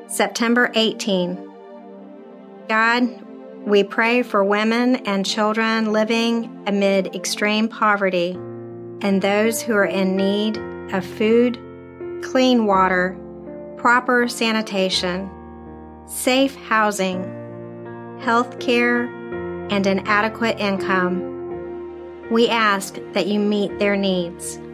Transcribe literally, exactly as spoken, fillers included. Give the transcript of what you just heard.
September eighteenth. God, we pray for women and children living amid extreme poverty and those who are in need of food, clean water, proper sanitation, safe housing, health care, and an adequate income. We ask that you meet their needs.